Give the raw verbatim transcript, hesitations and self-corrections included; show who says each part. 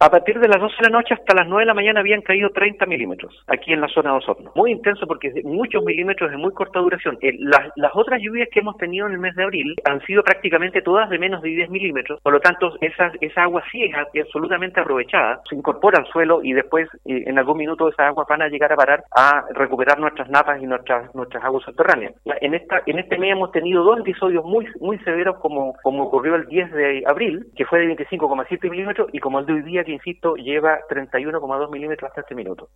Speaker 1: A partir de las doce de la noche hasta las nueve de la mañana habían caído treinta milímetros aquí en la zona de Osorno. Muy intenso porque es de muchos milímetros de muy corta duración. Eh, las, las otras lluvias que hemos tenido en el mes de abril han sido prácticamente todas de menos de diez milímetros, por lo tanto esa, esa agua sí es absolutamente aprovechada, se incorpora al suelo y después eh, en algún minuto esas aguas van a llegar a parar a recuperar nuestras napas y nuestras nuestras aguas subterráneas. En esta en este mes hemos tenido dos episodios muy muy severos como, como ocurrió el diez de abril, que fue de veinticinco coma siete milímetros, y como el de hoy día, que insisto, lleva treinta y uno coma dos milímetros hasta este minuto.